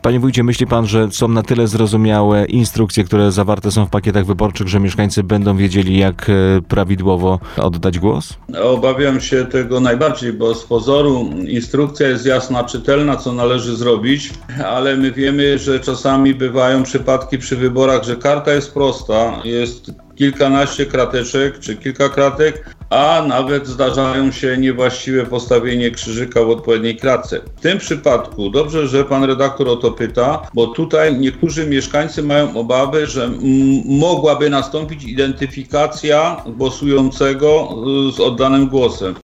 Panie wójcie, myśli pan, że są na tyle zrozumiałe instrukcje, które zawarte są w pakietach wyborczych, że mieszkańcy będą wiedzieli, jak prawidłowo oddać głos? Obawiam się tego najbardziej, bo z pozoru instrukcja jest jasna, czytelna, co należy zrobić, ale my wiemy, że czasami bywają przypadki przy wyborach, że karta jest prosta, jest kilkanaście krateczek czy kilka kratek, a nawet zdarzają się niewłaściwe postawienie krzyżyka w odpowiedniej kratce. W tym przypadku dobrze, że pan redaktor o to pyta, bo tutaj niektórzy mieszkańcy mają obawy, że mogłaby nastąpić identyfikacja głosującego z oddanym głosem.